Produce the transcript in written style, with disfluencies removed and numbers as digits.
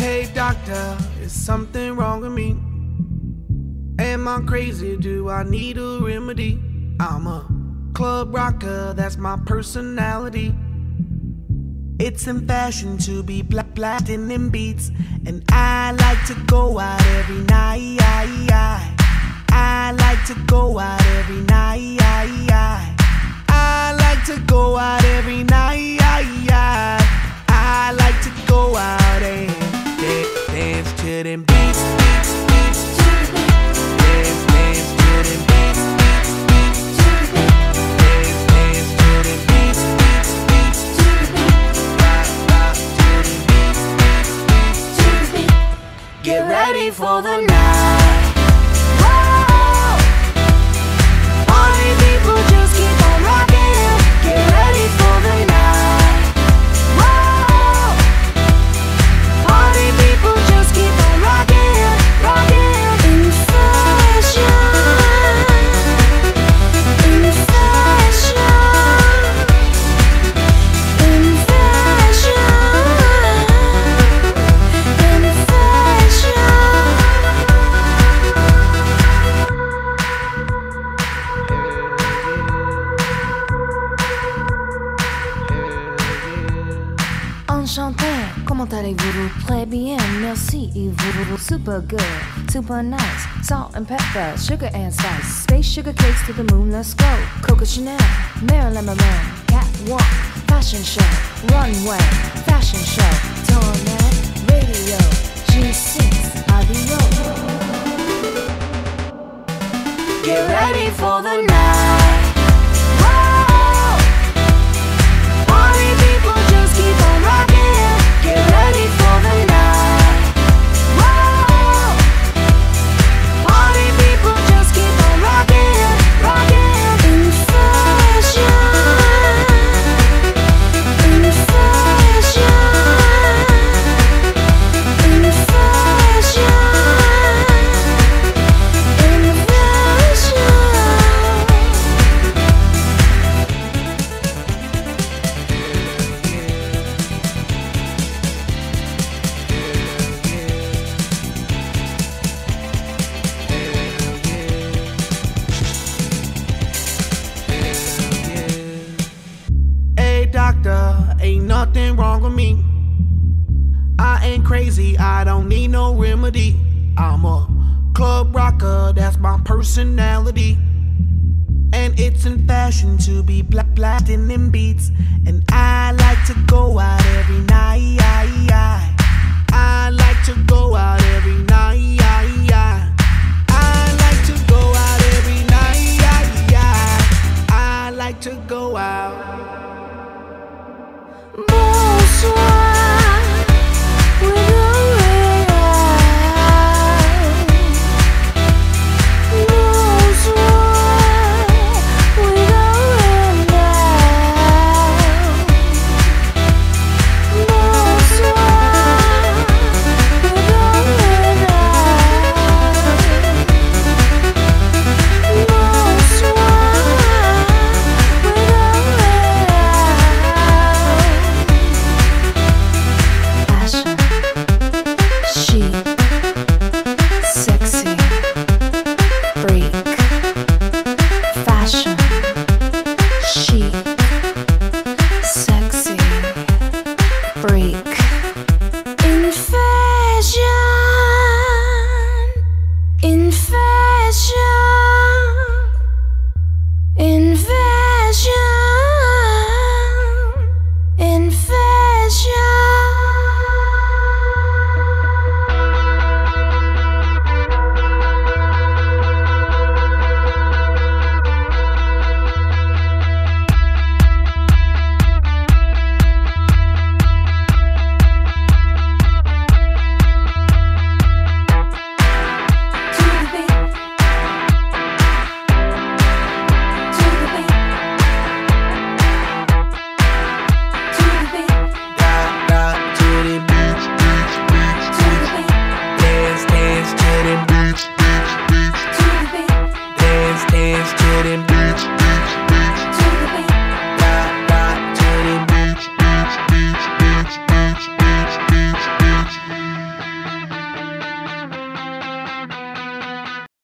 Hey doctor, is something wrong with me? Am I crazy? Do I need a remedy? I'm a club rocker, that's my personality. It's in fashion to be blasting them beats, and I like to go out every night. I like to go out every night. I like to go out every night. I like to go out and dance to them beats. Dance to them beats. Dance to them beats. Get ready for the night. Whoa. Party people, just keep on rocking. Get ready for the night. Whoa. Party people, just keep on rocking, rocking. In fashion, in fashion, in fashion, in fashion. Enchanté, comment allez-vous? Très bien, merci. Et vous? Super good, super nice. Salt and pepper, sugar and spice. Space sugar cakes to the moon, let's go. Coco Chanel, Marilyn Monroe. Catwalk, fashion show. Runway, fashion show. Tornado, radio. G6, adios. Get ready for the night. Whoa. Party people, just keep on rocking. Get ready for the night. Whoa. Party people, just keep on rocking, rocking. In fashion, in fashion, in fashion, in fashion. Hey doctor, ain't nothing wrong with me. I ain't crazy, I don't need no remedy. I'm a club rocker, that's my personality. And it's in fashion to be blasting them beats, and I like to